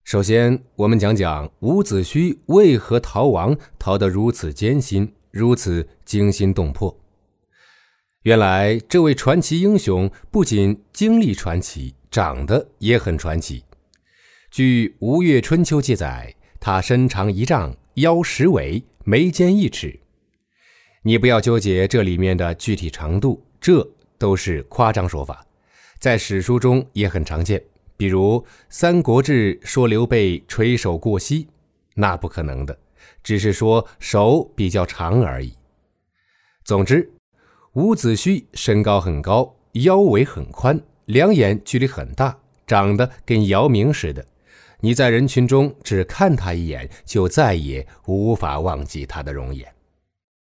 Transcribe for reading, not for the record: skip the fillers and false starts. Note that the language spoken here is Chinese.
首先，我们讲讲伍子胥为何逃亡逃得如此艰辛，如此惊心动魄。原来，这位传奇英雄不仅经历传奇，长得也很传奇。据《吴越春秋》记载，他身长1丈，腰10围，眉间1尺。你不要纠结这里面的具体长度，这都是夸张说法，在史书中也很常见。比如《三国志》说刘备垂手过膝，那不可能的，只是说手比较长而已。总之，伍子胥身高很高，腰围很宽，两眼距离很大，长得跟姚明似的。你在人群中只看他一眼，就再也无法忘记他的容颜。